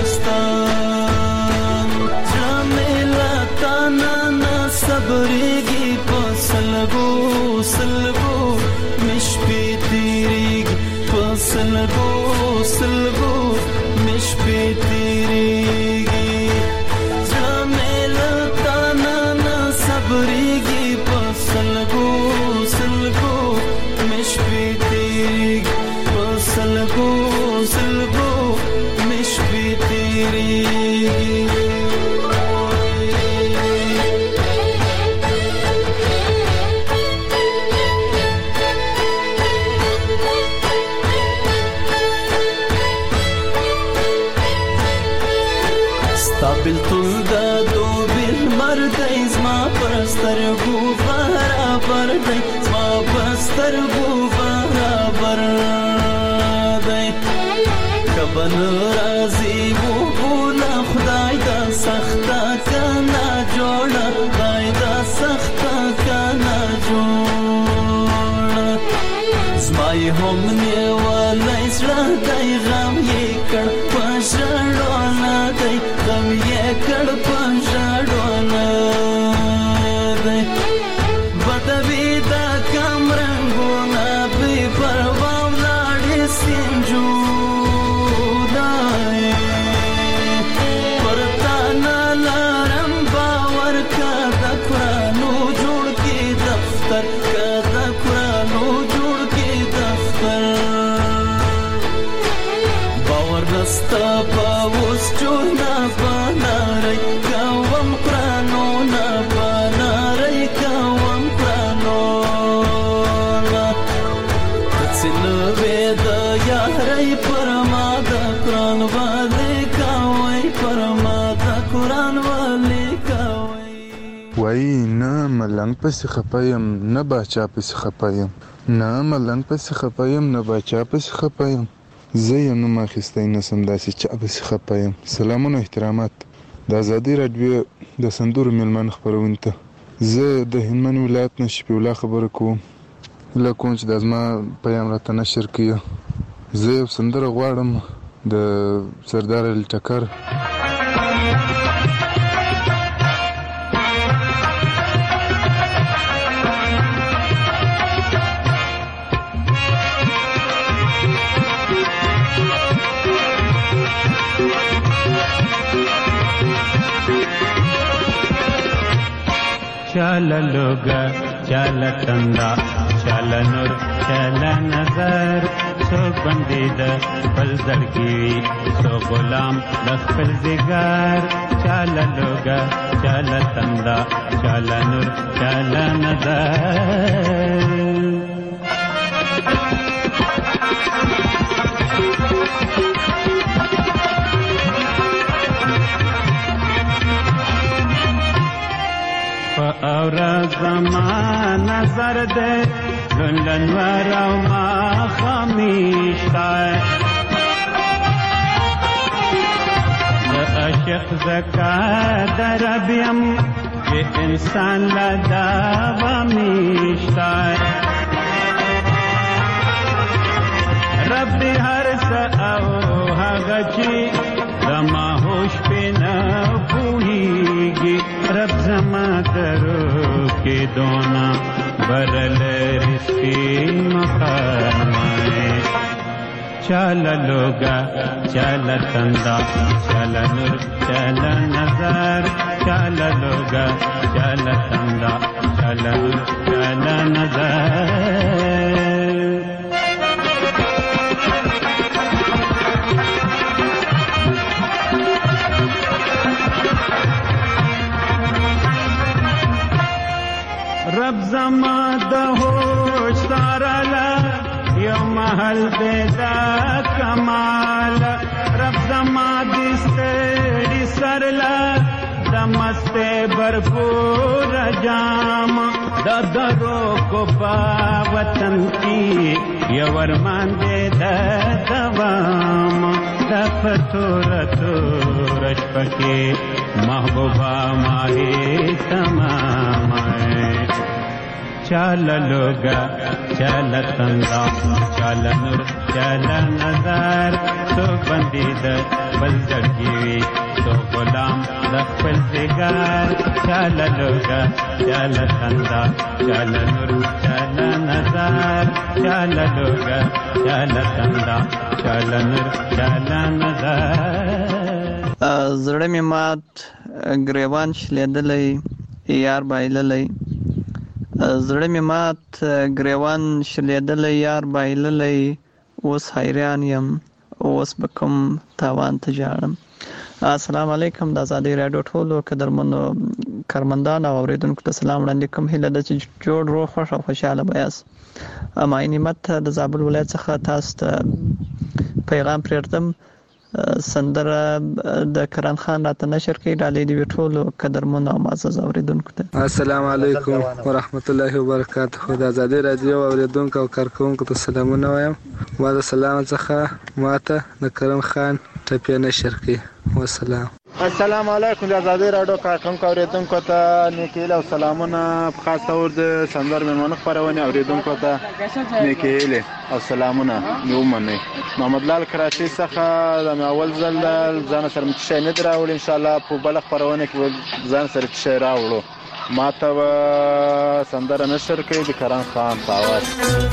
دوستان جمیلا تانا نا صبرېږي په سلګو سلګو مشپې تیریږي په سلګو سلګو مشپې تیریږي جمیلا تانا نا صبرېږي په سلګو سلګو مشپې تیریږي په سلګو سلګو مشپې تیریږي بلتون دا دو بل مردی زما پرسترگو برابر دی زما پرسترگو برابر دی کبن رازی و بولا خدای سخته کنه جوړه خدای دا سخته کنه جوړه زما یې هم نیولی زړه دی غم یې کړ په ژړو نه دی غم یې کړ په ژړو نه دی بدوي دا کم رنګونه بې پروا ولاړې سینجودای پر تا نه لرم باور که د قرانو جوړ کې دفتر که د قرانو جوړ کې دفتر باور نسته په اوس جوړ نه بنارئ کوم قرانو نه بنارئ کوم قرانو نه تڅنوې د یارۍ پر ما د قران والي کوي پر ما د قران والي کوي
وای نه ملنګ پسې خپایم نه باچا پسې خپایم نه ملنګ پسې خپایم نه باچا پسې خپایم زه یم نوم اخیستی نسم داسې چا پسې خپایم. سلامونه احترامات د ازادي راډیو د سندرو میلمانه خپرونې ته زه د هلمند ولایت نه شفیع الله خبره کوم. هیله کوم چې دا زما پیام راته نشر کړي. زه یو سندره غواړم د سردار علي ټکر.
چل لوگا چل تندا چل نور چل نظر سو بندید پل زڑگی سو غلام لخفل زگار چل لوگا چل تندا چل نور چل نظر اور زمان نظر دے لندن ورو ما خمیشتا عاشق زکا دربیم کہ انسان لدا ومیشتا رب ہر سا او حغچی زما ہوش پہ نہ پوئیگی رب زما درو کے دونا برل رسکی مقامائے چل لوگا چل تندا چل نور چل نظر چل لوگا چل تندا چل نور چل نظر رب زما د هوش سارلا یو محل دې دا کمال رب زما دې ستړي سرلا د مسته برپور جام د درو کو په وطن کې یو ارمان دې د دوام د پتور تور شپکه محبوبا ماهي تمام چل لوگا چل تندا چل نور چل نظر تو بندید بل زڑگی تو غلام لخفل زگار چل لوگا چل تندا چل نور چل نظر چل لوگا چل تندا چل نور چل نظر
زړه می مات گریوان شلیدلې یار بایللې زړه می مات گریوان شلیدلې یار بایللې اوس حیران یم اوس بکم تاوان ته جاړم. السلام علیکم د آزادي رادیو ټولو قدرمنو کارمندان او اوریدونکو ته سلام وړاندې کوم. هیله ده چې جوړ روغ خوښ او خوشاله بیاست. اما نعمت د زابل ولایت څخه تاسو ته پیغام پرېږدم. سندره د کرن خان راته نشر کړي ډالې دی ټولو قدرمنو او معزز اوریدونکو ته.
السلام علیکم ورحمت الله وبرکاته. د آزادي رادیو اوریدونکو او کارکونکو ته سلامونه وایم. ما د سلام څخه ماته د کرن خان ټپه نشر کړي. والسلام.
السلام علیکم د آزادۍ راډیو کارکونکو اورېدونکو ته نیک هیلې او سلامونه په خاص ډول د سندرو مېلمانه خپرونې اورېدونکو ته نیک هیلې او سلامونه مې ومنئ. محمد لال کراچۍ څخه دا مې اول ځل ځان سره مې څه شی نه دي راوړي. انشاءالله په بله خپرونه کې به ځان سره څه شی راوړو. ما ته به سندره نشر کوي د کرن خان په اواز.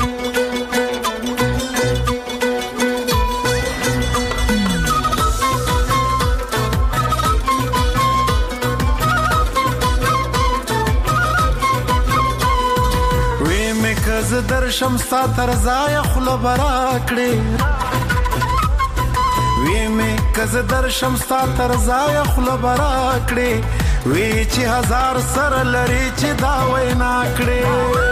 زه درشم ستا تر ځایه خوله به راکړې وی مې که زه درشم ستا تر ځایه خوله به راکړې وی چې هزار سره لري چې دا وینا کړې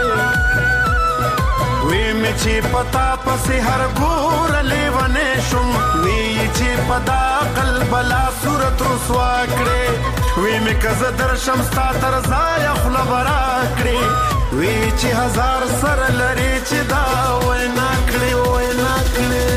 وی مې چې پتا پسې هر ګوره لیونی شم وی چې په دا عقل بلا صورت رسوا کړې وی مې که زه درشم ستا تر ځایه خوله به راکړې وی چې هزار سره لري چې دا وینا کړې وینا کړې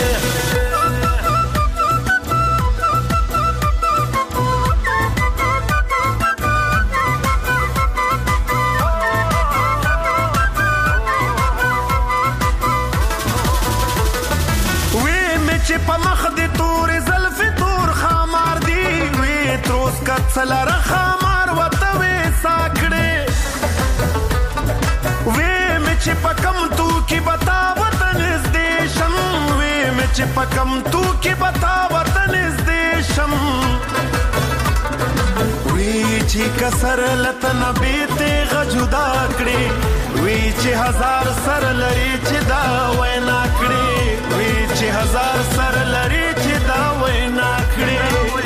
وی مې چې په مخ دې تورې زلفې تور خامار دي وی تروس کڅلره خامار وته وې ساکړې وی مې چې په کم تو کې بتا وطن نږدې شم وی مې چې په کم تو کې بتا وطن نږدې شم وی چې کسر لتن بیته غجدا کړې وی چې هزار سر لري چې دا وینا کړې وی چې هزار سر لري چې دا وینا کړې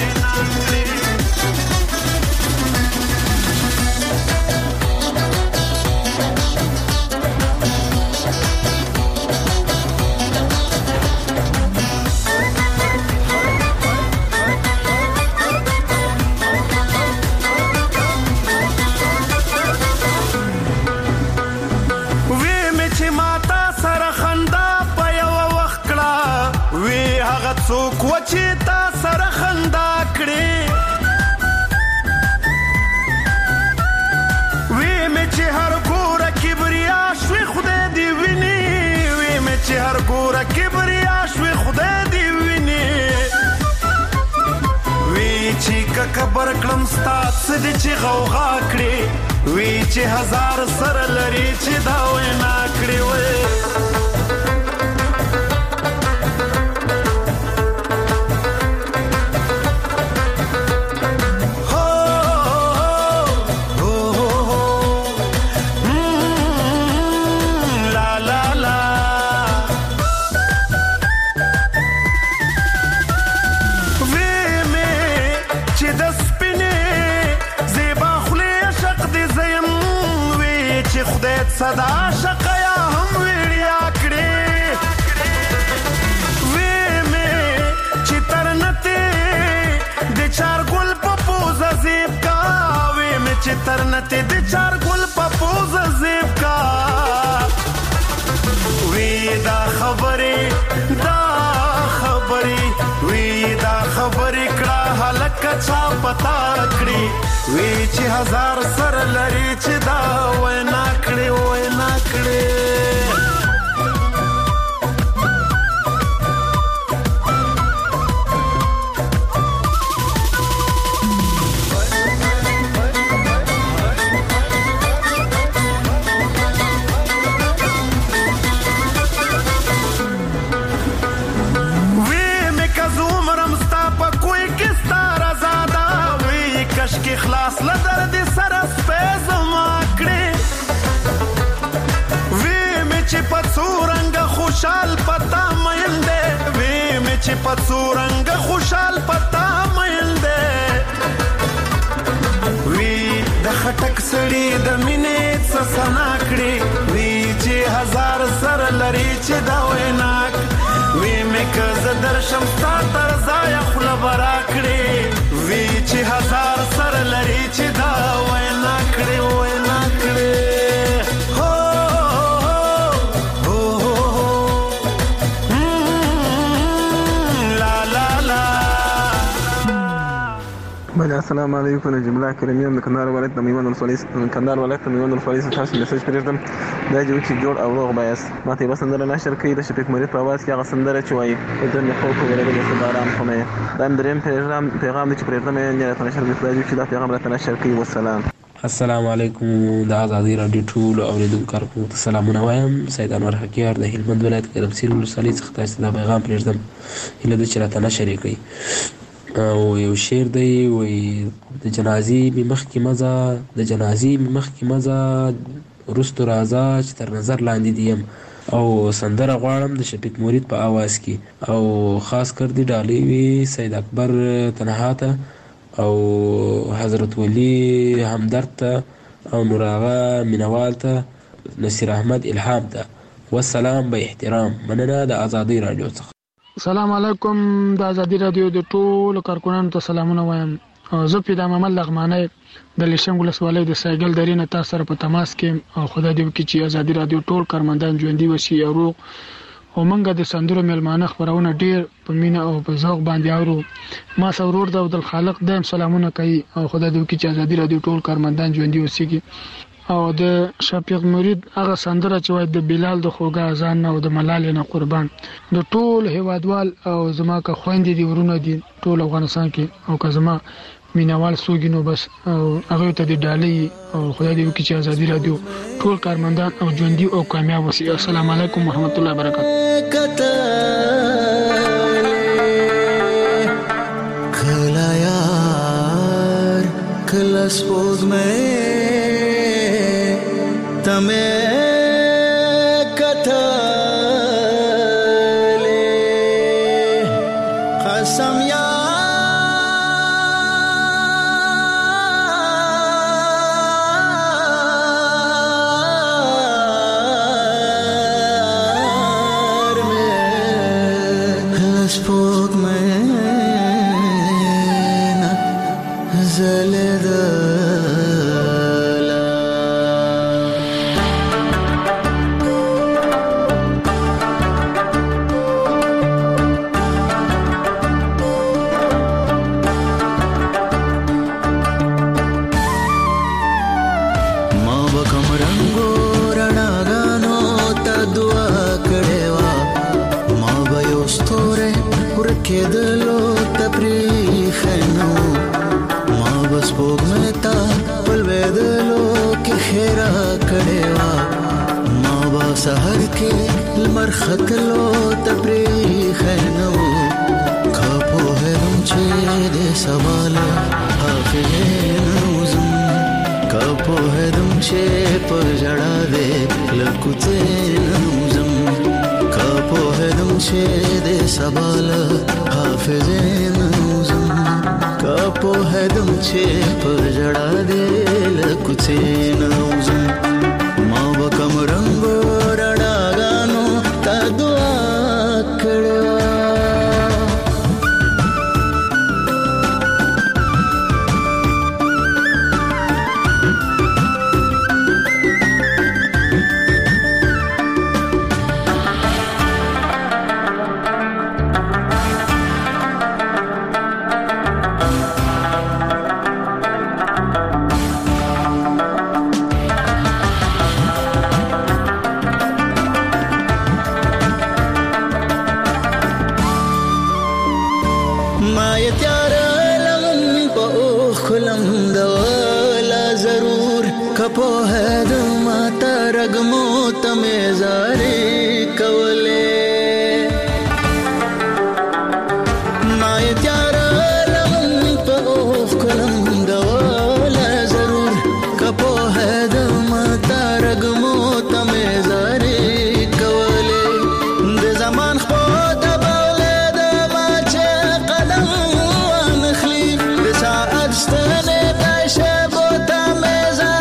څوک و چې تا سره خندا کړې وی مې چې هر ګوره کبریا شوې خدای دې ویني وی مې چې هر ګوره کبریا شوې خدای دې ویني وی چې که کبر کړم ستا څه دې چې غوغا کړې وی چې هزار سره لري چې دا وینا کړې وی صدا شقیا هم ویړیا کړې وی مې چې ترنته د چار ګل په پوزه زیب کا وی مې چې ترنته د چار ګل په پوزه زیب کا وی دا خبرې دا خبرې وی دا خبرې کړه هلکه چا پتا کړې وی چې هزار سر لري چې دا وینا کړې وینا کړې خلاص لدر دې سره سپېز ما کړې وی مې چې په څورنګ خوشحال پتا مېل دې وی مې چې په څورنګ خوشحال پتا مېل دې وی د خټک سړي د مینې څه سنا کړې وی چې هزار سره لري چې دا ویناک وی مې که زه درشم ستا تر ځایه خوله به راکړې وی چې هزار سره لري چې دا وینا کړې وینا کړې هو هو هو لا لا لا
بله السلام علیکم. جمله کریمیم د کندهار ولایت د میوند ولسوالۍ کندهار ولایت د میوند ولسوالۍ تاسو میسج پرېږدم. دا جو چې جوړ او روغ بایاست ماته یې سندره نشر کړي د شفیق مرید په आवाज کې هغه سندره چې وایي د نه خو په ولګي د باران خو مې دا دریم پیغام پیغام چې پرېږدم یې نه نشر کړي چې دا پیغام راته نشر کړي. والسلام.
السلام علیکم. د ازادي رادیو ټول اوریدونکو کارکونکو ته سلامونه وایم. سید انور حکیار د هلمند ولایت ګرمسیر ولسوالۍ څخه تاسو ته پیغام پرېږدم هیله ده چې راته نشر کړي. او یو شعر دی وایي د جنازې مې مخکې مزه د جنازې مې مخکې مزه وروستو راځه چې تر نظر لاندې دي یم. او سندره غواړم د شفیق مرید په آواز کې او خاص کر دی ډالۍ وي سید اکبر تنها ته او حضرت ولی همدرد ته او نوراغه مینوال ته نصیر احمد الهام ته. والسلام به احترام. مننه د ازادي رادیو څخه.
السلام علیکم. د ازادي رادیو د ټولو کارکونانو ته سلامونه وایم. زه پیدا محمد لغمانی د لیشنګ ولسوالۍ د سایګل درې نه تاسو سره په تماس کې او خدای دې وکړي چې ازادي رادیو ټول کارمندان ژوندي وشي او روغ او موږ د سندرو میلمانه خپرونه ډیر په مینه او په ذوق باندې اورو. ما سرور د عبد الخالق دایم سلامونه کوي او خدای دې وکړي چې ازادي رادیو ټول کارمندان ژوندي وسیږي. او د شفیق مرید هغه سندره چې وایي د بلال د خوږه اذان او د ملالې نه قربان د ټول هیوادوال او زما که خویندې دي ورونه دي ټول افغانستان کې او که زما مینوال سوګي نو بس او هغه ته د ډالۍ او خدای دې وکړي چې ازادي رادیو ټول کارمندان او ژوندي او کامیاب وسی. السلام علیکم ورحمت الله وبرکاته.
کلا یار کلا سپوز میں تمہیں کتلے قسم یار میں سپوت میں زلد کېدلو تپریخنو ما بس پوغمتا پلوېدلو کې خیرا کړېوا ما با سحر کې لمر ختلو تپریخنو کاپو هرم چې دې سوال حافظ نوزم کاپو هرم چې پر جړا دې لکوته نوزم کاپو هرم چې دې سوال حافظ نوزم کاپو هدم چې پر جړا دې لکوڅه نوزم ما وکم رنگ رڼاګانو تا دعا کړو. کپو ہے ماتا رگمو تمہیں زاری کولے مائے تیارا لغن پا اوخ کلم دولا ضرور کپو ہے ماتا رگمو تمہیں زاری کولے دے زمان خود باولے دا ماچے قدم وانخلی دے ساعت ستنے پیشے بوتا میں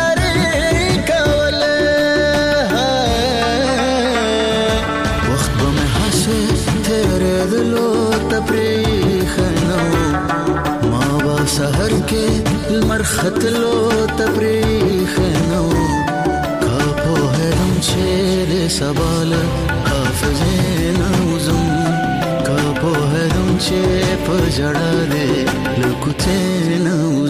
سحر کې لمر ختلو تپریخ نو کاپو هرم چې دې سوال حافظ نوزم کاپو هرم چې په جړا دې کوڅې نه